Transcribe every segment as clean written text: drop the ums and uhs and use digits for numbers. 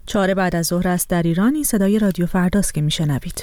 4 بعد از ظهر است در ایران. این صدای رادیو فرداست که میشنوید.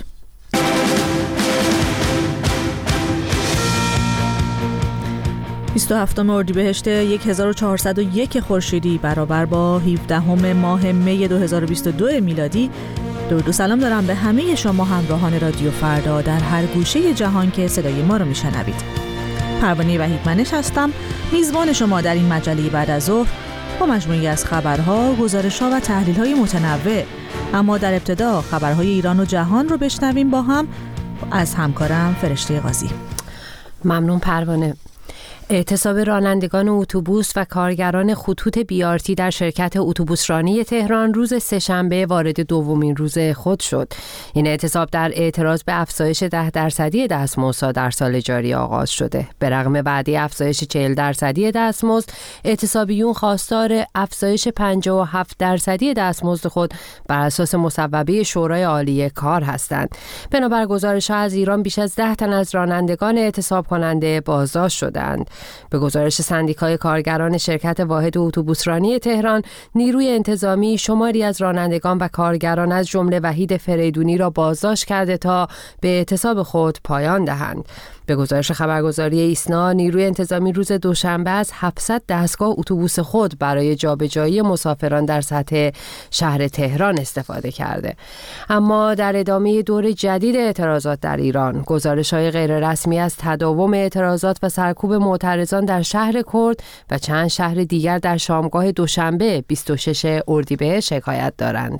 هفتم اردیبهشت 1401 خورشیدی برابر با 17 ماه می 2022 میلادی. درود و سلام دارم به همه شما همراهان رادیو فردا در هر گوشه جهان که صدای ما رو میشنوید. پروانه وحیدمنش هستم، میزبان شما در این مجله بعد از ظهر با مجموعی از خبرها، گزارش‌ها و تحلیل‌های متنوع. اما در ابتدا خبرهای ایران و جهان رو بشنویم با هم از همکارم فرشته قاضی. ممنون پروانه. اعتصاب رانندگان اتوبوس و کارگران خطوط BRT در شرکت اتوبوسرانی تهران روز سه‌شنبه وارد دومین روز خود شد. این اعتصاب در اعتراض به افزایش 10% دستمزد در سال جاری آغاز شده. به رغم وعده افزایش 40% دستمزد، اعتصابیون خواستار افزایش 57% دستمزد خود بر اساس مصوبه شورای عالی کار هستند. بنابر گزارش‌ها از ایران بیش از 10 تن از رانندگان اعتصاب کننده بازداشت شدند. به گزارش سندیکای کارگران شرکت واحد اتوبوسرانی تهران، نیروی انتظامی شماری از رانندگان و کارگران از جمله وحید فریدونی را بازداشت کرده تا به اعتصاب خود پایان دهند. به گزارش خبرگزاری ایسنا، نیروی انتظامی روز دوشنبه از 700 دستگاه اتوبوس خود برای جابجایی مسافران در سطح شهر تهران استفاده کرده. اما در ادامه دور جدید اعتراضات در ایران، گزارش‌های غیررسمی از تداوم اعتراضات و سرکوب معترضان در شهر کرد و چند شهر دیگر در شامگاه دوشنبه 26 اردیبهشت حکایت دارند.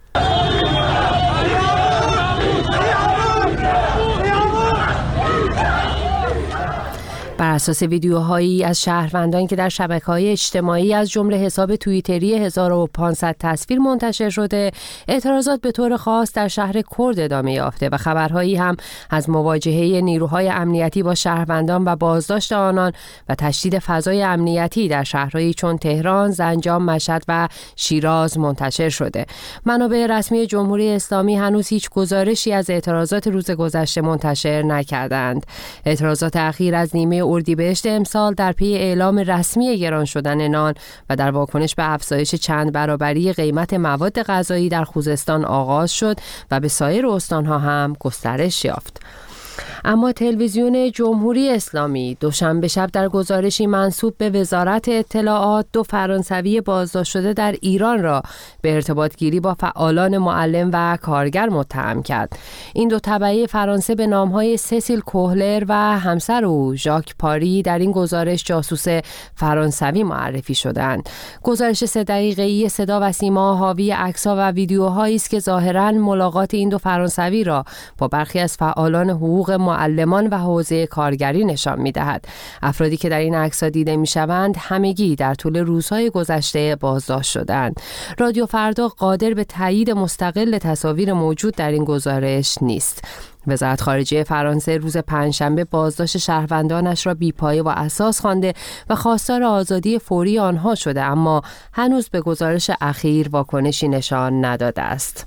بر اساس ویدیوهایی از شهروندان که در شبکه‌های اجتماعی از جمله حساب توییتری 1500 تصویر منتشر شده، اعتراضات به طور خاص در شهر کرد ادامه یافته و خبرهایی هم از مواجهه نیروهای امنیتی با شهروندان و بازداشت آنان و تشدید فضای امنیتی در شهرهایی چون تهران، زنجان، مشهد و شیراز منتشر شده. منابع رسمی جمهوری اسلامی هنوز هیچ گزارشی از اعتراضات روز گذشته منتشر نکردند. اعتراضات اخیر از نیمه اردیبهشت امسال در پی اعلام رسمی گران شدن نان و در واکنش به افزایش چند برابری قیمت مواد غذایی در خوزستان آغاز شد و به سایر استانها هم گسترش یافت. اما تلویزیون جمهوری اسلامی دوشنبه شب در گزارشی منسوب به وزارت اطلاعات 2 فرانسوی بازداشت شده در ایران را به ارتباط گیری با فعالان معلم و کارگر متهم کرد. این 2 تبعه فرانسه به نامهای سسیل کوهلر و همسر او ژاک پاری در این گزارش جاسوس فرانسوی معرفی شدند. گزارش 3 دقیقه‌ای صدا و سیما حاوی عکس‌ها و ویدیوهایی است که ظاهراً ملاقات این 2 فرانسوی را با برخی از فعالان حقوق معلمان و حوزه کارگری نشان می‌دهد. افرادی که در این عکس‌ها دیده می‌شوند همگی در طول روزهای گذشته بازداشت شدند. رادیو فردا قادر به تایید مستقل تصاویر موجود در این گزارش نیست. وزارت خارجه فرانسه روز پنجشنبه بازداشت شهروندانش را بی‌پایه و اساس خوانده و خواستار آزادی فوری آنها شده، اما هنوز به گزارش اخیر واکنشی نشان نداده است.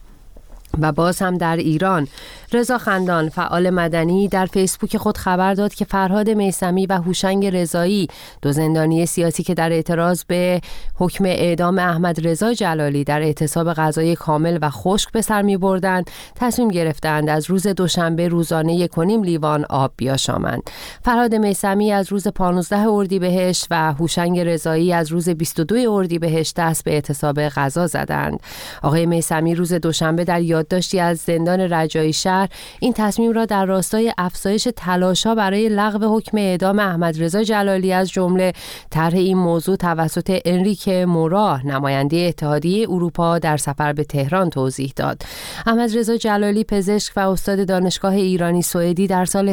و باز هم در ایران، رضا خندان فعال مدنی در فیسبوک خود خبر داد که فرهاد میثمی و هوشنگ رضایی، 2 زندانی سیاسی که در اعتراض به حکم اعدام احمد رضا جلالی در اعتصاب غذای کامل و خشک به سر می‌بردند، تصمیم گرفتند از روز دوشنبه روزانه 1.5 لیوان آب بیاشامند. فرهاد میثمی از روز 15 اردیبهشت و هوشنگ رضایی از روز 22 اردیبهشت دست به اعتصاب غذا زدند. آقای میثمی روز دوشنبه در یادداشتی از زندان رجایی شهر این تصمیم را در راستای افزایش تلاش‌ها برای لغو حکم اعدام احمد رضا جلالی از جمله طرح این موضوع توسط انریک مورا، نماینده اتحادیه اروپا در سفر به تهران توضیح داد. احمد رضا جلالی پزشک و استاد دانشگاه ایرانی سوئدی در سال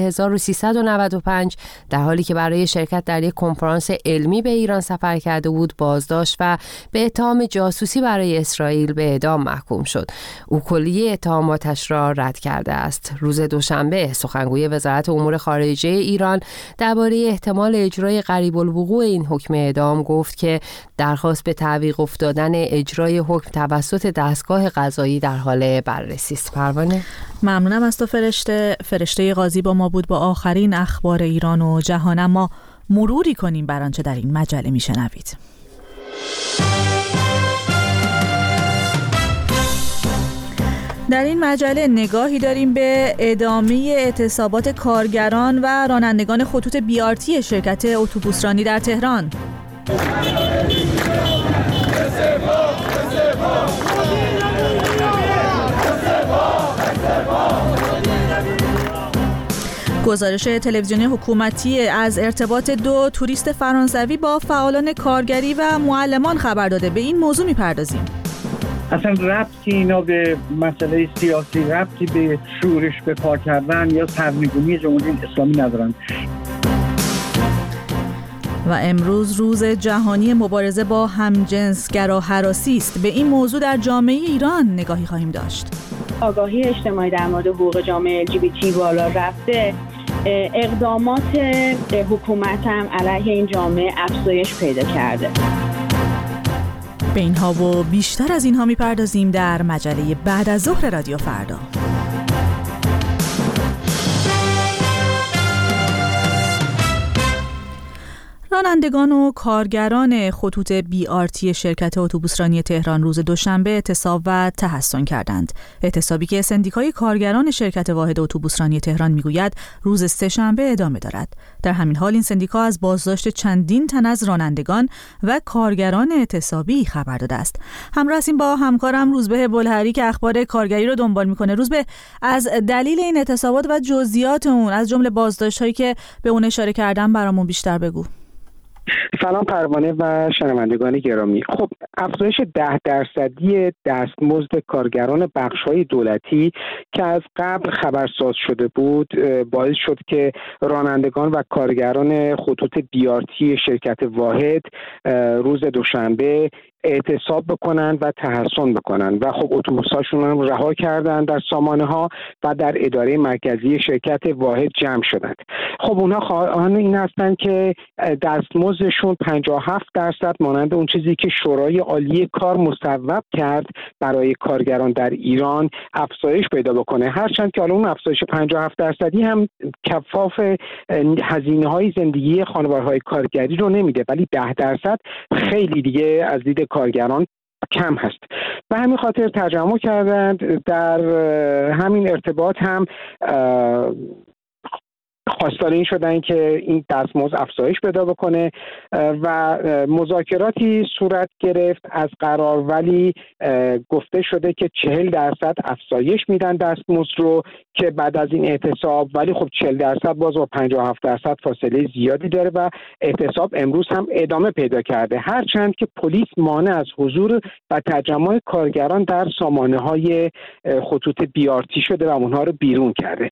1395 در حالی که برای شرکت در یک کنفرانس علمی به ایران سفر کرده بود بازداشت و به اتهام جاسوسی برای اسرائیل به اعدام محکوم شد. او کلیه اتهاماتش را رد کرده است. روز دوشنبه سخنگوی وزارت امور خارجه ایران درباره احتمال اجرای قریب الوقوع این حکم اعدام گفت که درخواست به تعویق افتادن اجرای حکم توسط دستگاه قضایی در حال بررسی است. پروانه، ممنونم از تو فرشته قاضی با ما بود با آخرین اخبار ایران و جهان. اما مروری کنیم بر آنچه در این مجله میشنوید. در این مجله نگاهی داریم به ادامه اعتصابات کارگران و رانندگان خطوط BRT شرکت اتوبوسرانی در تهران. گزارش تلویزیونی حکومتی از ارتباط 2 توریست فرانسوی با فعالان کارگری و معلمان خبر داده. به این موضوع می‌پردازیم. اصلا ربطی اینا به مسئله سیاسی، ربطی به شورش به پا کردن یا سرنگونی جمهوری اسلامی ندارن. و امروز روز جهانی مبارزه با همجنسگرا هراسی است. به این موضوع در جامعه ایران نگاهی خواهیم داشت. آگاهی اجتماعی در مورد حقوق جامعه LGBT بالا رفته، اقدامات حکومت هم علیه این جامعه افزایش پیدا کرده. به اینها و بیشتر از اینها میپردازیم در مجله بعد از ظهر رادیو فردا. رانندگان و کارگران خطوط BRT شرکت اتوبوسرانی تهران روز دوشنبه اعتصاب و تحصن کردند. اعتصابی که سندیکای کارگران شرکت واحد اتوبوسرانی تهران میگوید روز سه‌شنبه ادامه دارد. در همین حال این سندیکا از بازداشت چندین تن از رانندگان و کارگران اعتصابی خبر داده است. همراه هستیم با همکارم روزبه بلهری که اخبار کارگری رو دنبال میکنه. روزبه، از دلیل این اعتصابات و جزئیات اون از جمله بازداشت‌هایی که به اون اشاره کردم برامون بیشتر بگو. سلام پروانه و شنوندگان گرامی. خب افزایش 10% دستمزد کارگران بخش‌های دولتی که از قبل خبرساز شده بود باعث شد که رانندگان و کارگران خطوط BRT شرکت واحد روز دوشنبه اعتصاب بکنن و تحصن بکنن و خب اتوبوس‌هاشون هم رها کردن در سامانه‌ها و در اداره مرکزی شرکت واحد جمع شدند. خب اونها خواهان این هستن که دستمزدشون 57% مانند اون چیزی که شورای عالی کار مصوب کرد برای کارگران در ایران افزایش پیدا بکنه، هرچند که حالا اون افزایش 57% هم کفاف هزینه‌های زندگی خانوارهای کارگری رو نمیده، ولی 10% خیلی دیگه از دید کارگران کم هست. به همین خاطر تجمع کردند. در همین ارتباط هم خواستار این شدن که این دستمزد افزایش پیدا بکنه و مذاکراتی صورت گرفت از قرار، ولی گفته شده که 40% افزایش میدن دستمزد رو که بعد از این اعتصاب، ولی خب 40% باز با 57% فاصله زیادی داره و اعتصاب امروز هم ادامه پیدا کرده، هرچند که پلیس مانع از حضور و تجمع کارگران در سامانه‌های خطوط BRT شده و اونها رو بیرون کرده.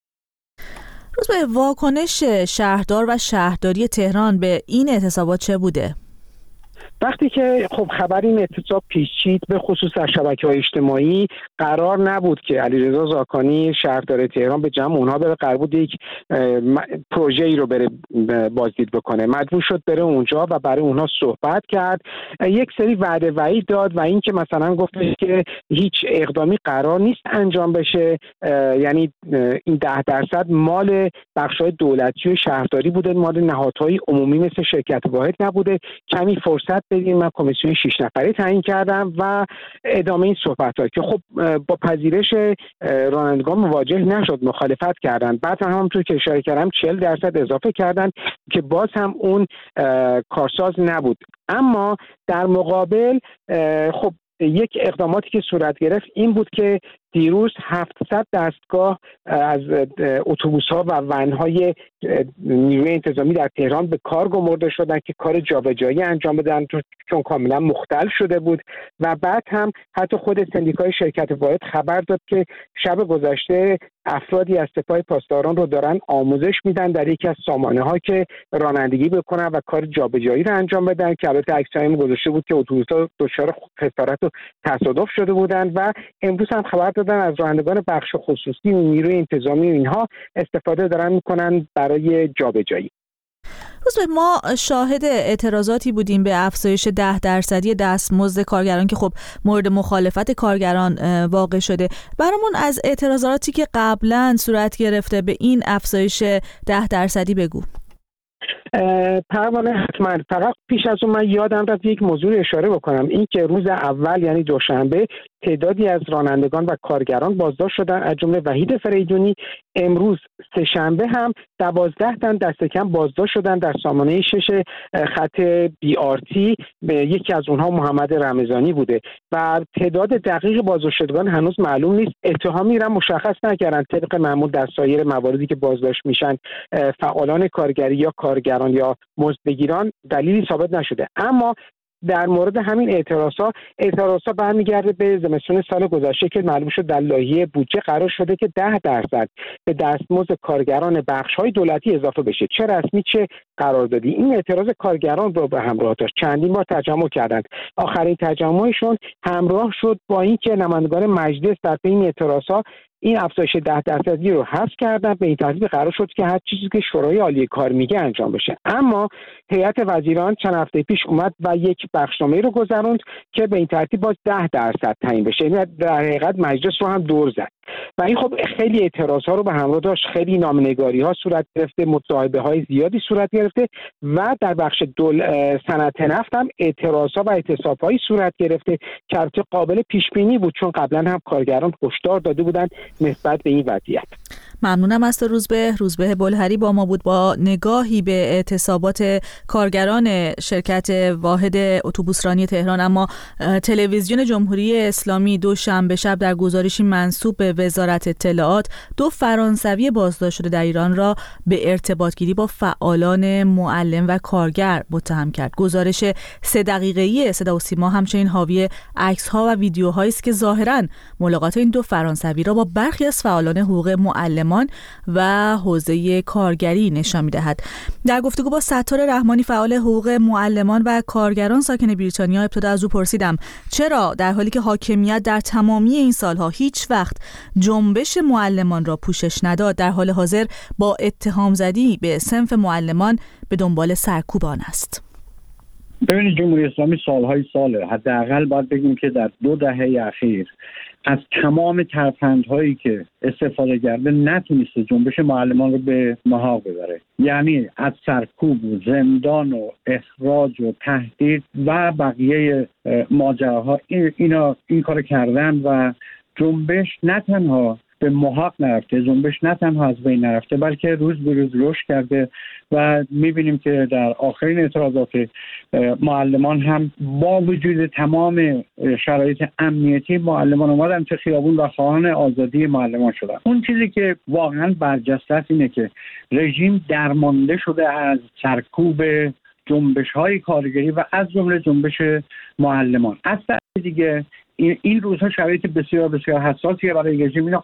روز به واکنش شهردار و شهرداری تهران به این اعتصابات چه بوده؟ وقتی که خب خبر این اعتصاب پیچید، به خصوص در شبکه‌های اجتماعی، قرار نبود که علیرضا زاکانی شهردار تهران به جمع اونها بره، قرار بود یک پروژه‌ای رو بره بازدید بکنه. مجبور شد بره اونجا و برای اونها صحبت کرد، یک سری وعده وعید داد و این که مثلا گفت که هیچ اقدامی قرار نیست انجام بشه، یعنی این 10% مال بخش‌های دولتی و شهرداری بوده، مال نهادهای عمومی مثل شرکت واحد نبوده، کمی فرصت بدیم. من کمیسیون 6 نفره تعیین کردم و ادامه این صحبت‌ها که خب با پذیرش رانندگان مواجه نشد، مخالفت کردن. بعد هم همونطور که اشاره کردم 40% اضافه کردن که باز هم اون کارساز نبود. اما در مقابل خب یک اقداماتی که صورت گرفت این بود که دیروز 700 دستگاه از اتوبوس‌ها و ون‌های نیروی انتظامی در تهران به کار گمارده شدن که کار جابجایی انجام بدن، چون کاملا مختل شده بود. و بعد هم حتی خود سندیکای شرکت واحد خبر داد که شب گذشته افرادی از سپاه پاسداران رو دارن آموزش میدن در یکی از سامانه‌ها که رانندگی بکنن و کار جابجایی رو انجام بدن، که البته عکسایی گذاشته بود که اتوبوس‌ها دچار خسارت و تصادف شده بودن. و امروز هم خبر دادن از رانندگان بخش خصوصی و نیروی انتظامی و اینها استفاده دارن میکنن برای جابجایی. ما شاهد اعتراضاتی بودیم به افزایش 10% دستمزد کارگران که خب مورد مخالفت کارگران واقع شده. برامون از اعتراضاتی که قبلا صورت گرفته به این افزایش 10% بگو. پروانه حتما، فقط پیش از اون من یادم رفت یک موضوع اشاره بکنم، این که روز اول یعنی دوشنبه تعدادی از رانندگان و کارگران بازداشت شدن، از جمله وحید فریدونی. امروز سه‌شنبه هم 12 تن دست کم بازداشت شدن در سامانه 6 خط BRT. یکی از اونها محمد رمضانی بوده و تعداد دقیق بازداشتگان هنوز معلوم نیست. اتهامی را مشخص نکردن. طبق معمول در سایر مواردی که بازداشت میشن فعالان کارگری یا کارگران یا مزدبگیران دلیلی ثابت نشده. اما در مورد همین اعتراضا برمیگرده به زمستون سال گذشته که معلوم شد در لایحه بودجه قرار شده که 10% به دستمزد کارگران بخش‌های دولتی اضافه بشه، چه رسمی چه قراردادی. این اعتراض کارگران رو به همراه داشت. چندین بار تجمع کردند. آخرین تجمعشون همراه شد با اینکه نمایندگان مجلس در پی این اعتراضا این افزایش 10% رو حذف کردن. به این ترتیب قرار شد که هر چیزی که شورای عالی کار میگه انجام بشه. اما هیئت وزیران چند هفته پیش اومد و یک بخشنامه رو گذروند که به این ترتیب باز 10% تعیین بشه. این در حقیقت مجلس رو هم دور زد و این خب خیلی اعتراض‌ها رو به همراه داشت. خیلی نامنگاری‌ها صورت گرفته، مصاحبه‌های زیادی صورت گرفته و در بخش صنعت نفت هم اعتراض‌ها و اعتصاب‌هایی صورت گرفته که البته قابل پیش‌بینی بود، چون قبلا هم کارگران هشدار داده بودند نسبت به این وضعیت. ممنونم از تو روزبه بلهری با ما بود با نگاهی به اعتصابات کارگران شرکت واحد اتوبوسرانی تهران. اما تلویزیون جمهوری اسلامی دوشنبه شب در گزارشی منسوب به وزارت اطلاعات 2 فرانسوی بازداشت شده در ایران را به ارتباطگیری با فعالان معلم و کارگر متهم کرد. گزارش 3 دقیقه‌ای صدا و سیما همچنین حاوی عکس‌ها و ویدیوهایی است که ظاهراً ملاقات این 2 فرانسوی را با برخی از فعالان حقوق معلمان و حوزه کارگری نشان می‌دهد. در گفتگو با ستار رحمانی فعال حقوق معلمان و کارگران ساکن بریتانیا ابتدا از او پرسیدم چرا در حالی که حاکمیت در تمامی این سالها هیچ وقت جنبش معلمان را پوشش نداد، در حال حاضر با اتهام زدی به صنف معلمان به دنبال سرکوب آن است. ببینید جمهوری اسلامی سالهای ساله، حداقل باید بگیم که در 2 دهه اخیر از تمام ترفندهایی که استفاده کرده نتونسته جنبش معلمان رو به محاق ببره. یعنی از سرکوب و زندان و اخراج و تهدید و بقیه ماجراها این کار کردن و جنبش نه تنها به محاق نرفته، جنبش نه تنها از بین نرفته بلکه روز به روز رشد کرده و میبینیم که در آخرین اعتراضات معلمان هم با وجود تمام شرایط امنیتی معلمان اومدن چه خیابون و خواهان آزادی معلمان شدن. اون چیزی که واقعا برجسته است اینه که رژیم درمانده شده از سرکوب جنبش‌های کارگری و از جمله جنبش معلمان. از طرف دیگه این روزها شرایط بسیار بسیار حساسیه برای رژیم. اینا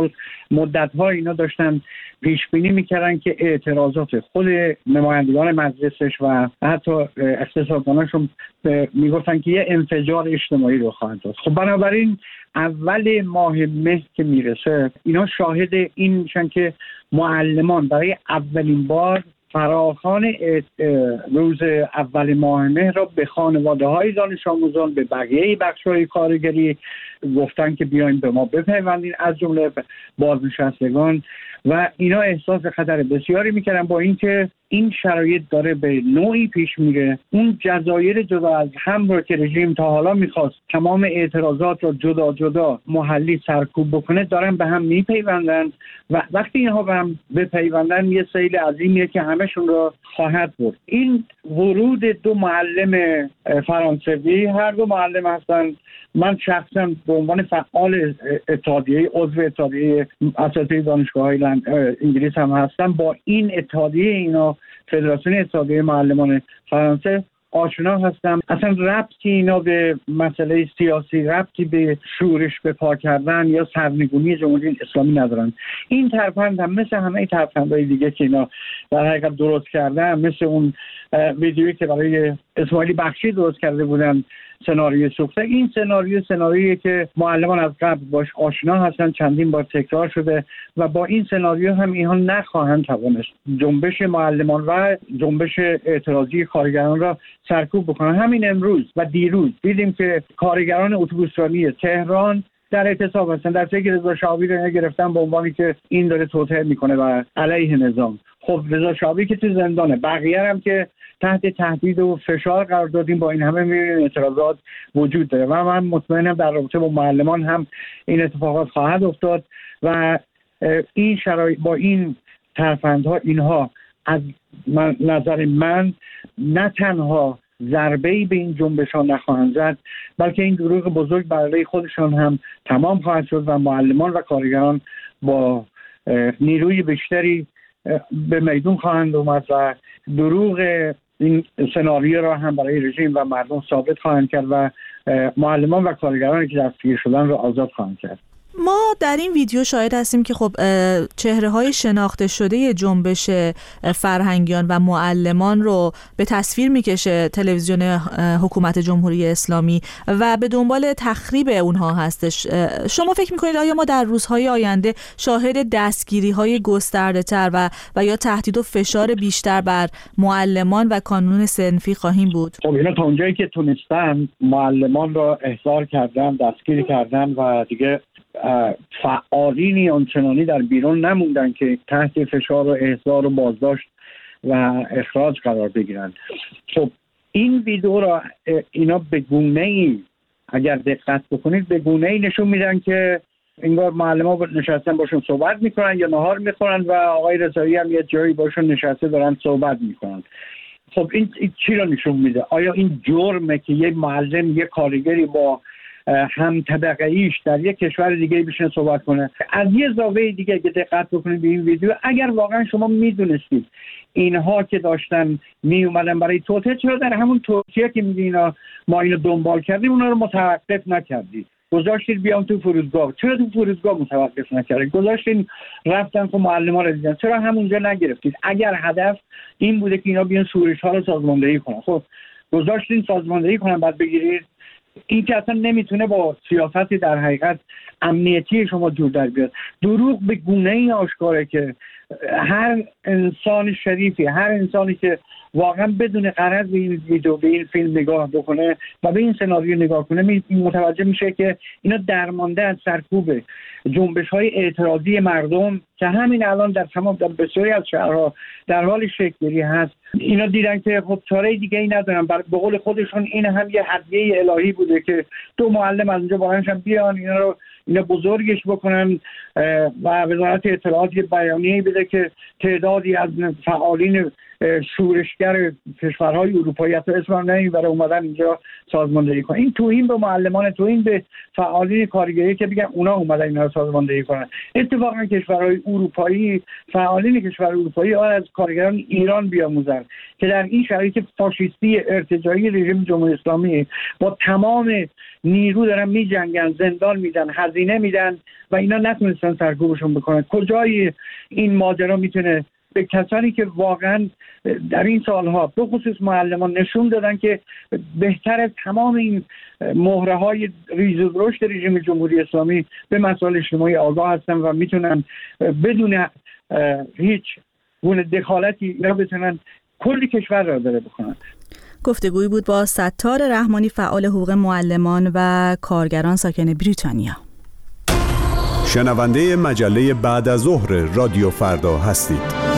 مدت‌ها اینا داشتن پیش بینی می‌کردن که اعتراضات خود نمایندگان مجلسش و حتی اقتصادداناشون میگفتن که یه انفجار اجتماعی رو خواهد داشت. خب بنابراین اول ماه مه که میرسه اینا شاهد این میشن که معلمان برای اولین بار فراخوان روز اول ماه مه را به خانواده‌های دانش آموزان، به بقیه بخش‌های کارگری گفتن که بیاین به ما بپیوندین، از جمله بازنشستگان، و اینا احساس خطر بسیاری میکردن. با اینکه این شرایط داره به نوعی پیش میره، اون جزایر جدا از هم رو که رژیم تا حالا میخواست تمام اعتراضات رو جدا جدا محلی سرکوب بکنه دارن به هم میپیوندن و وقتی اینها به هم بپیوندن یه سیل عظیمیه که همشون رو خواهد برد. این ورود 2 معلم فرانسوی، هر 2 معلم هستن، من شخصا به عنوان فعال اتحادیه، عضو اتحادیه اساتید دانشگاه‌های انگلیس هم هستم، با این اتحادیه اینا فدراسیون اتحادیه معلمان فرانسه آشنا هستم. اصلا ربطی اینا به مسئله سیاسی، ربطی به شورش به پا کردن یا سرنگونی جمهوری اسلامی ندارن. این ترفند هم مثل همه ترفندهای دیگه که اینا در حقیقت درست کردن، مثل اون ویدیویی که برای اسماعیلی بخشی درست کرده بودن، سناریوی سوخته، این سناریویی که معلمان از قبل باش آشنا هستن، چندین بار تکرار شده و با این سناریو هم اینها نخواهند توانست جنبش معلمان و جنبش اعتراضی کارگران را سرکوب بکنن. همین امروز و دیروز دیدیم که کارگران اتوبوسرانی تهران در اعتصاب هستن، در صورتی که رضا شعبی رو گرفتن به عنوانی که این داره توطئه میکنه و علیه نظام. خب رضا شعبی که تو زندانه، بقیه هم که تحت تهدید و فشار قرار دادیم. با این همه می‌بینیم اعتراضات وجود داره و من مطمئنم در رابطه با معلمان هم این اتفاقات خواهد افتاد و این شرایط با این ترفندها اینها از نظر من نه تنها ضربه‌ای به این جنبش‌ها نخواهند زد، بلکه این دروغ بزرگ برای خودشان هم تمام خواهد شد و معلمان و کارگران با نیروی بیشتری به میدون خواهند اومد و دروغ این سناریو را هم برای رژیم و مردم ثابت خواهند کرد و معلمان و کارگرانی که دستگیر شدن را آزاد خواهند کرد. ما در این ویدیو شاهد هستیم که خب چهره‌های شناخته شده جنبش فرهنگیان و معلمان رو به تصویر میکشه تلویزیون حکومت جمهوری اسلامی و به دنبال تخریب اونها هستش. شما فکر میکنید آیا ما در روزهای آینده شاهد دستگیری‌های گسترده‌تر و یا تهدید و فشار بیشتر بر معلمان و کانون صنفی خواهیم بود؟ خب اینا تا اونجایی که تونستن معلمان را احضار کردن، دستگیر کردن و دیگه فعالینی آنچنانی در بیرون نموندن که تحت فشار و احضار و بازداشت و اخراج قرار بگیرن. خب این ویدیو را اینا به گونه‌ای اگر دقت بکنید به گونه‌ای نشون میدن که انگار معلمان نشستن باشون صحبت میکنن یا نهار میخورن و آقای رضایی هم یه جایی باشون نشسته دارن صحبت میکنن. خب این چی را نشون میده؟ آیا این جرمه که یه معلم یه کارگری با هم طبقه ایش در یک کشور دیگه بشینه صحبت کنه؟ از یه زاویه دیگه که دقت بکنید به این ویدیو، اگر واقعا شما میدونستید اینها که داشتن می اومدن برای توطئه، چرا در همون ترکیه که میگه اینا ما اینو دنبال کردیم اونا رو متوقف نکردید؟ گذاشتید بیان تو فرودگاه، چرا تو فرودگاه متوقف نکردید؟ گذاشتید رفتن که معلمان رو دیدن، چرا همونجا نگرفتید؟ اگر هدف این بوده که اینا بیان شورش ها رو سازماندهی کنن، خب گذاشتین سازماندهی کنن بعد بگیرید؟ این که اصلا نمیتونه با سیاستی در حقیقت امنیتی شما جور در بیاد. دروغ به گونه‌ای آشکاره که هر انسان شریفی، هر انسانی که واقعا بدون غرض به این ویدیو، به این فیلم نگاه بکنه و به این سناریو نگاه کنه متوجه میشه که اینا درمانده از سرکوب جنبش‌های اعتراضی مردم که همین الان در تمام بسیاری از شهرها در حال شکل‌گیری هست. اینا دیدن که خب چاره دیگه ای ندارن، به قول خودشون این هم یه هدیه الهی بوده که دو معلم از اونجا باهاشون بیان اینا بزرگش بکنن و وزارت اطلاعات یه بیانیه‌ای بده که تعدادی از فعالین شورشگر کشورهای اروپایی حتی اسم نمیبره اومدن اینجا سازماندهی کنن. این توهین به معلمان، توهین به فعالین کارگری که بگن اونا اومدن اینا رو سازماندهی کنن. اتفاقا کشورهای اروپایی، فعالین کشورهای اروپایی از کارگران ایران بیاموزن که در این شرایط فاشیستی ارتجاعی رژیم جمهوری اسلامی با تمام نیرو دارن میجنگن، زندان میدن، هزینه میدن و اینا نتونستن سرکوبشون بکنن. کجای این ماجرا میتونه به کسانی که واقعا در این سالها به خصوص معلمان نشون دادن که بهتر از تمام این مهره‌های ریز و درشت رژیم جمهوری اسلامی به مسائل اجتماعی آگاه هستن و میتونن بدون هیچ گونه دخالتی اینا بتونن کل کشور را داره بکنن. گفتگویی بود با ستار رحمانی، فعال حقوق معلمان و کارگران ساکن بریتانیا. شنونده مجله بعد از ظهر رادیو فردا هستید.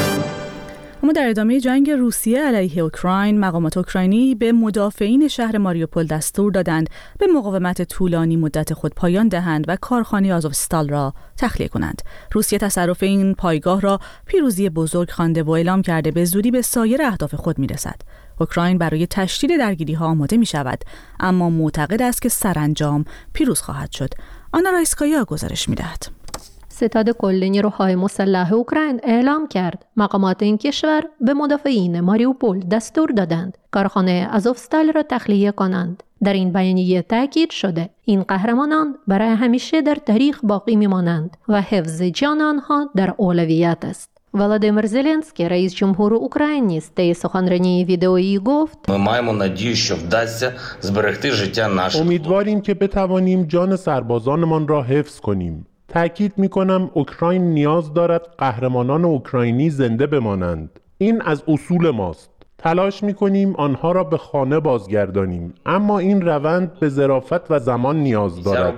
اما در ادامه جنگ روسیه علیه اوکراین، مقامات اوکراینی به مدافعین شهر ماریوپول دستور دادند به مقاومت طولانی مدت خود پایان دهند و کارخانه آزوفستال را تخلیه کنند. روسیه تصرف این پایگاه را پیروزی بزرگ خوانده و اعلام کرده به زودی به سایر اهداف خود میرسد. اوکراین برای تشدید درگیری‌ها آماده می‌شود، اما معتقد است که سرانجام پیروز خواهد شد. آنا رایسکایا گزارش می‌دهد. ستاد کل نیروهای مسلح اوکراین اعلام کرد مقامات این کشور به مدافعین ماریوپول دستور دادند کارخانه آزوفستال را تخلیه کنند. در این بیانیه تاکید شده این قهرمانان برای همیشه در تاریخ باقی میمانند و حفظ جان آنها در اولویت است. ولادیمیر زلنسکی، رئیس جمهور اوکراین، نیز طی سخنرانی ویدئویی گفت: امیدواریم که بتوانیم جان سربازانمان را حفظ کنیم. تأکید می‌کنم اوکراین نیاز دارد قهرمانان اوکراینی زنده بمانند. این از اصول ماست. تلاش می‌کنیم آنها را به خانه بازگردانیم، اما این روند به ظرافت و زمان نیاز دارد.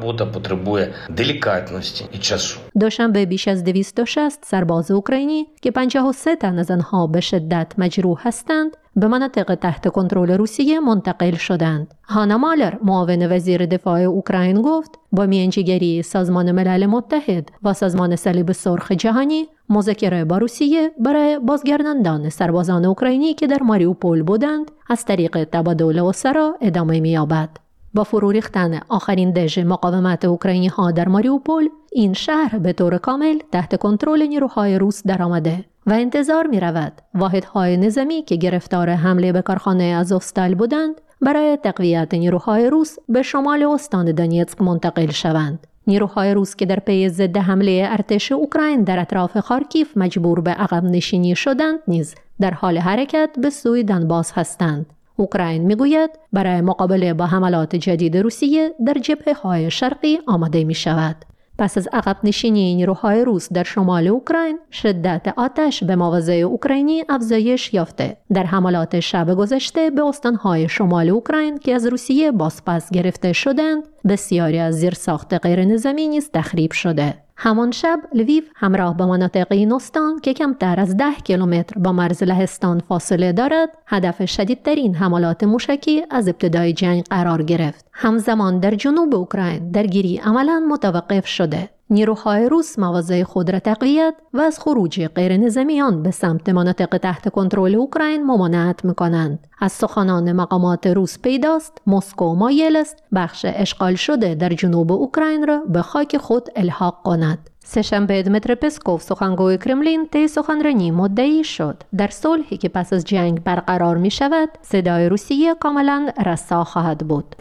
دوشنبه بیش از 260 سرباز اوکراینی که 53 تن از آنها به شدت مجروح هستند به مناطق تحت کنترل روسیه منتقل شدند. هانا مالر معاون وزیر دفاع اوکراین گفت با میانجیگری سازمان ملل متحد و سازمان صلیب سرخ جهانی مذاکره با روسیه برای بازگرداندن سربازان اوکراینی که در ماریوپول بودند از طریق تبادل اسرا ادامه می‌یابد. با فرو ریختن آخرین دژ مقاومت اوکراینی ها در ماریوپول، این شهر به طور کامل تحت کنترل نیروهای روس درآمده و انتظار می رود واحدهای نظامی که گرفتار حمله به کارخانه آزوفستال بودند برای تقویت نیروهای روس به شمال استان دونیتسک منتقل شوند. نیروهای روس که در پی ضد حمله ارتش اوکراین در اطراف خارکیف مجبور به عقب نشینی شدند نیز در حال حرکت به سوی دنباس هستند. اوکراین میگوید برای مقابله با حملات جدید روسیه در جبهه‌های شرقی آماده می شود. پس از عقب نشینی نیروهای روس در شمال اوکراین، شدت آتش به مواضع اوکراینی افزایش یافته. در حملات شب گذشته به استانهای شمال اوکراین که از روسیه بازپس گرفته شدند، بسیاری از زیرساخت غیرنظامی نیز تخریب شده. همان شب لویو همراه با مناطق این استان که کمتر از 10 کیلومتر با مرز لهستان فاصله دارد، هدف شدیدترین حملات موشکی از ابتدای جنگ قرار گرفت. همزمان در جنوب اوکراین درگیری عملاً متوقف شده. نیروهای روس مواضع خود را تقویت و از خروج غیرنظامیان به سمت مناطق تحت کنترل اوکراین ممانعت می‌کنند. از سخنان مقامات روس پیداست مسکو مایل است بخش اشغال شده در جنوب اوکراین را به خاک خود الحاق کند. سه‌شنبه دمیتری پسکوف سخنگوی کرملین طی سخنرانی مدعی شد در صلحی که پس از جنگ برقرار می شود صدای روسیه کاملا رسا خواهد بود.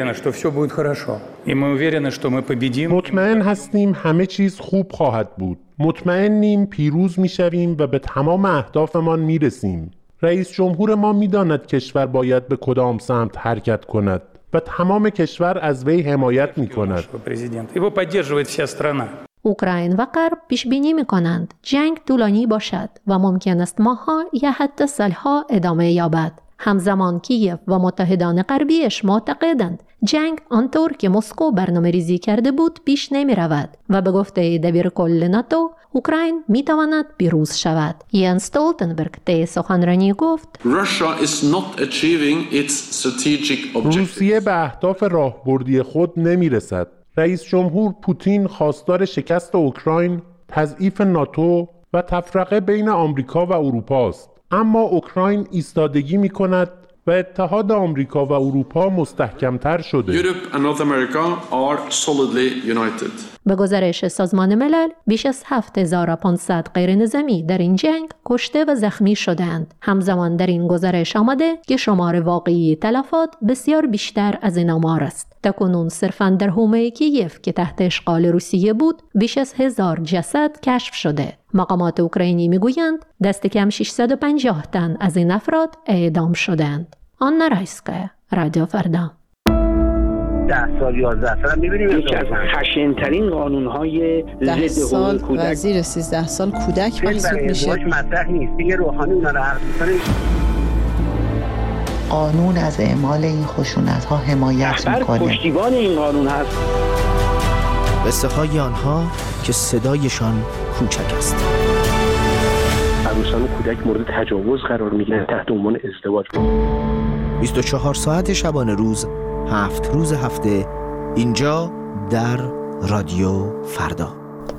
مطمئن هستیم همه چیز خوب خواهد بود. مطمئنیم پیروز می شویم و به تمام اهدافمان می رسیم. رئیس جمهور ما می داند کشور باید به کدام سمت حرکت کند و تمام کشور از وی حمایت می کند. اوکراین و غرب پیش بینی می‌کنند جنگ طولانی باشد و ممکن است ماه‌ها یا حتی سال‌ها ادامه یابد. همزمان کیف و متحدان غربیش معتقدند جنگ آنطور که مسکو برنامه‌ریزی کرده بود پیش نمی‌رود و به گفته دبیرکل ناتو اوکراین می‌تواند پیروز شود. یان استولتنبرگ طی سخنرانی گفت روسیه به اهداف راهبردی خود نمی‌رسد. رئیس جمهور پوتین خواستار شکست اوکراین، تضعیف ناتو و تفرقه بین آمریکا و اروپا است. اما اوکراین ایستادگی می‌کند و اتحاد آمریکا و اروپا مستحکم‌تر شده. به گزارش سازمان ملل بیش از 7500 غیرنظامی در این جنگ کشته و زخمی شدند. همزمان در این گزارش آمده که شمار واقعی تلفات بسیار بیشتر از این آمار است. تاکنون صرفاً در حومه کیف که تحت اشغال روسیه بود بیش از 1000 جسد کشف شده. مقامات اوکراینی میگویند دست کم 650 تن از این افراد اعدام شدند. آنا رایسکا، رادیو فردا. 10 سال 11 سال می‌بینیم یکی از خشن‌ترین قانون‌های ضد حقوق کودک و زیر 13 سال کودک محسوب میشه. مطرح نیست. دیگه روحانی اونا رو حرف می‌زنه. قانون از اعمال این خشونت‌ها حمایت می‌کنه. پشتیبان این قانون هست. قصه‌های آنها که صدایشان کوچک است. عروسان و کودک مورد تجاوز قرار می‌گیرن تحت عنوان ازدواج. 24 ساعت شبانه روز 7 روز هفته اینجا در رادیو فردا.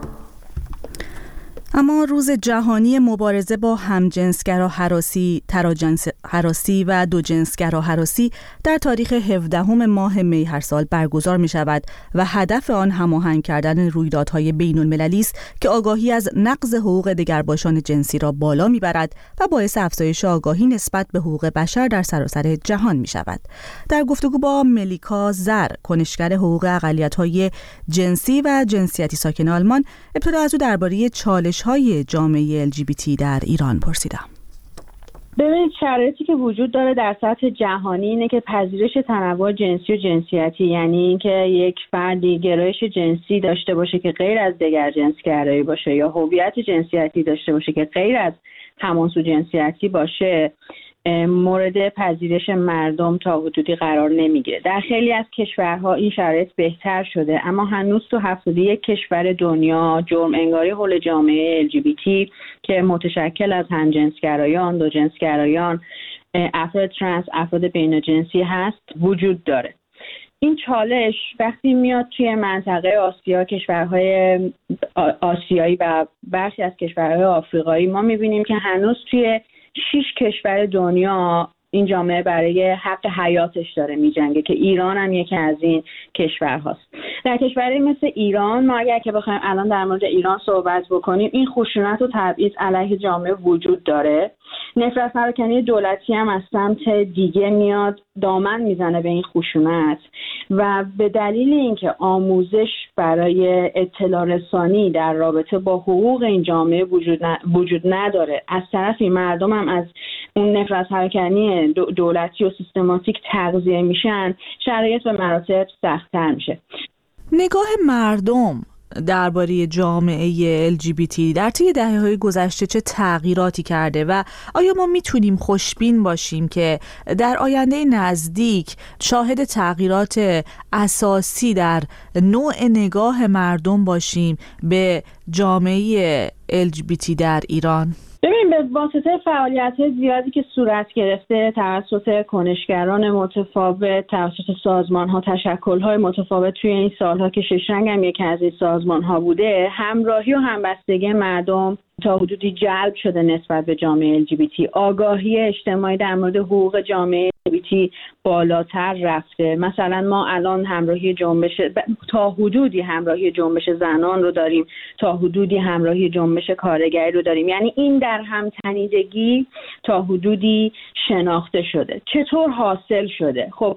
اما روز جهانی مبارزه با همجنسگرا هراسی، تراجنس هراسی و دوجنسگرا هراسی در تاریخ 17 ماه می هر سال برگزار می شود و هدف آن هماهنگ کردن رویدادهای بین المللی است که آگاهی از نقض حقوق دگرباشان جنسی را بالا می برد و باعث افزایش آگاهی نسبت به حقوق بشر در سراسر جهان می شود. در گفتگو با ملیکا زر، کنشگر حقوق اقلیت‌های جنسی و جنسیتی ساکن آلمان، ابتدا از او درباره چالش‌های جامعه LGBT در ایران پرسیدم. ببینید شرایطی که وجود داره در سطح جهانی اینه که پذیرش تنوع جنسی و جنسیتی، یعنی اینکه یک فردی گرایش جنسی داشته باشه که غیر از دگر جنسگرایی باشه یا هویت جنسیتی داشته باشه که غیر از همانسو جنسیتی باشه، مورد پذیرش مردم تا حدودی قرار نمیگیره. در خیلی از کشورها این شرایط بهتر شده، اما هنوز تو 71 کشور دنیا جرم انگاری حول جامعه LGBT که متشکل از همجنسگرایان، دوجنسگرایان، افراد ترنس، افراد بین‌جنسی هست وجود داره. این چالش وقتی میاد توی منطقه آسیا، کشورهای آسیایی و برخی از کشورهای آفریقایی، ما میبینیم که هنوز توی 6 کشور دنیا این جامعه برای حق حیاتش داره میجنگه که ایران هم یکی از این کشورهاست. در کشوری مثل ایران ما اگر که بخوایم الان در مورد ایران صحبت بکنیم، این خشونت و تبعیض علیه جامعه وجود داره. نفرت پراکنی دولتی هم از سمت دیگه میاد دامن میزنه به این خشونت و به دلیل اینکه آموزش برای اطلاع رسانی در رابطه با حقوق این جامعه وجود نداره، از طرفی مردم هم از اون نفرت پراکنی دولتی و سیستماتیک تغذیه میشن، شرایط به مراتب سخت‌تر میشه. نگاه مردم درباره جامعه LGBT در طی دهه‌های گذشته چه تغییراتی کرده و آیا ما میتونیم خوشبین باشیم که در آینده نزدیک شاهد تغییرات اساسی در نوع نگاه مردم باشیم به جامعه LGBT در ایران؟ ببین، به واسطه فعالیت‌های زیادی که صورت گرفته توسط کنشگران متفاوت، توسط سازمان‌ها، تشکل‌های متفاوت توی این سال‌ها که شش رنگ هم یکی از این سازمان‌ها بوده، همراهی و همبستگی مردم تا حدودی جلب شده نسبت به جامعه LGBT. آگاهی اجتماعی در مورد حقوق جامعه LGBT بالاتر رفته. مثلا ما الان همراهی جنبش تا حدودی همراهی جنبش زنان رو داریم، تا حدودی همراهی جنبش کارگری رو داریم. یعنی این در هم تنیدگی تا حدودی شناخته شده. چطور حاصل شده؟ خب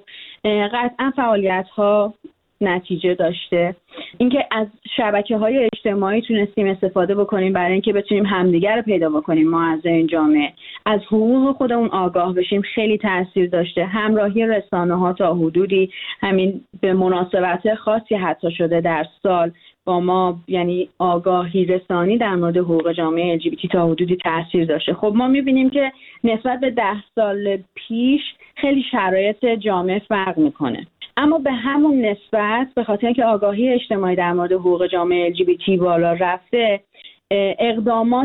قطعا فعالیت‌ها نتیجه داشته. اینکه از شبکه‌های اجتماعی تونستیم استفاده بکنیم برای اینکه بتونیم همدیگر رو پیدا بکنیم، ما از این جامعه از حقوق خودمون آگاه بشیم، خیلی تاثیر داشته. همراهی رسانه‌ها تا حدودی همین به مناسبت خاصی حتی شده در سال با ما، یعنی آگاهی رسانی در مورد حقوق جامعه LGBT تا حدودی تاثیر داشته. خب ما می‌بینیم که نسبت به 10 سال پیش خیلی شرایط جامعه فرق می‌کنه. اما به همون نسبت به خاطر اینکه آگاهی اجتماعی در مورد حقوق جامعه LGBT بالا رفته، اقدامات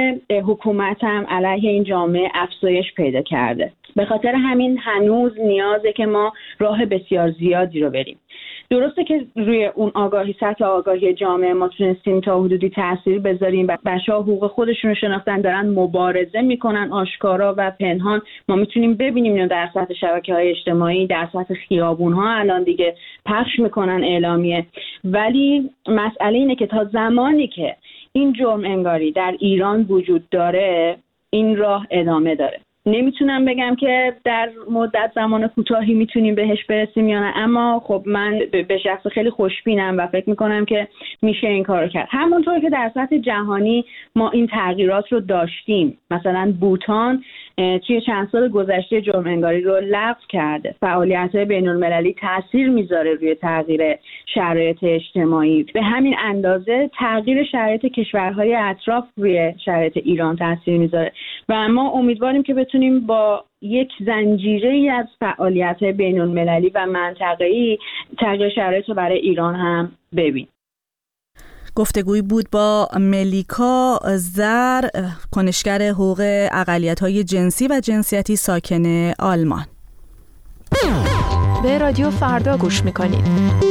حکومت هم علیه این جامعه افزایش پیدا کرده. به خاطر همین هنوز نیازه که ما راه بسیار زیادی رو بریم. درسته که روی اون آگاهی، سطح آگاهی جامعه ما تونستیم تا حدودی تأثیر بذاریم و بچه‌ها حقوق خودشون رو شناختن، دارن مبارزه میکنن آشکارا و پنهان. ما میتونیم ببینیم اینو در سطح شبکه‌های اجتماعی، در سطح خیابون‌ها الان دیگه پخش میکنن اعلامیه. ولی مسئله اینه که تا زمانی که این جرم انگاری در ایران وجود داره، این راه ادامه داره. نمیتونم بگم که در مدت زمان کوتاهی میتونیم بهش برسیم یا نه، اما خب من به شخص خیلی خوشبینم و فکر میکنم که میشه این کارو کرد. همونطور که در سطح جهانی ما این تغییرات رو داشتیم، مثلا بوتان توی چند سال گذشته جرم انگاری رو لغو کرده. فعالیت‌های بین‌المللی تاثیر میذاره روی تغییر شرایط اجتماعی. به همین اندازه تغییر شرایط کشورهای اطراف روی شرایط ایران تاثیر میذاره و ما امیدواریم که بتونیم با یک زنجیره‌ای از فعالیت‌های بین‌المللی و منطقه‌ای تغییر شرایط رو برای ایران هم ببینیم. گفتگویی بود با ملیکا زر، کنشگر حقوق اقلیت‌های جنسی و جنسیتی ساکن آلمان. به رادیو فردا گوش می‌کنید.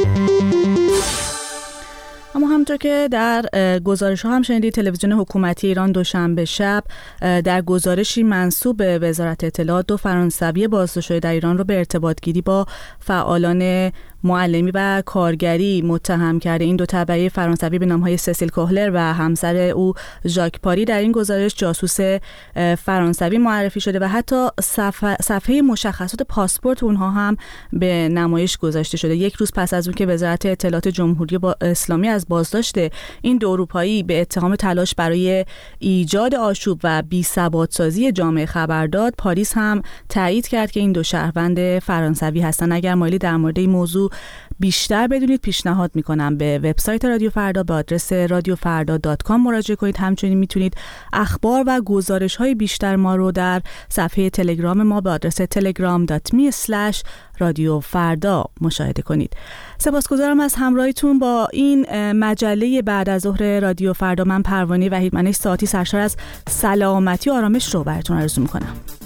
اما همونطور که در گزارش‌ها هم شنیدید، تلویزیون حکومتی ایران دوشنبه شب در گزارشی منسوب به وزارت اطلاعات 2 فرانسوی بازداشت شده در ایران رو به ارتباطگیری با فعالان معلمی و کارگری متهم کرده. این 2 تبعه فرانسوی به نام‌های سسیل کوهلر و همسر او ژاک پاری در این گزارش جاسوس فرانسوی معرفی شده و حتی صفحه مشخصات پاسپورت اونها هم به نمایش گذاشته شده. یک روز پس از اون که وزارت اطلاعات جمهوری اسلامی از بازداشت این 2 اروپایی به اتهام تلاش برای ایجاد آشوب و بی‌ثبات‌سازی جامعه خبر داد، پاریس هم تایید کرد که این 2 شهروند فرانسوی هستند. اگر مایلی در مورد این موضوع بیشتر بدونید، پیشنهاد میکنم به وبسایت رادیو فردا به آدرس radiofarda.com مراجعه کنید. همچنین میتونید اخبار و گزارش‌های بیشتر ما رو در صفحه تلگرام ما به آدرس telegram.me/radiofarda مشاهده کنید. سپاسگزارم از همراهیتون با این مجله بعد از ظهر رادیو فردا. من پروانه وحیدمنش ساعتی سرشار از سلامتی و آرامش رو براتون آرزو میکنم.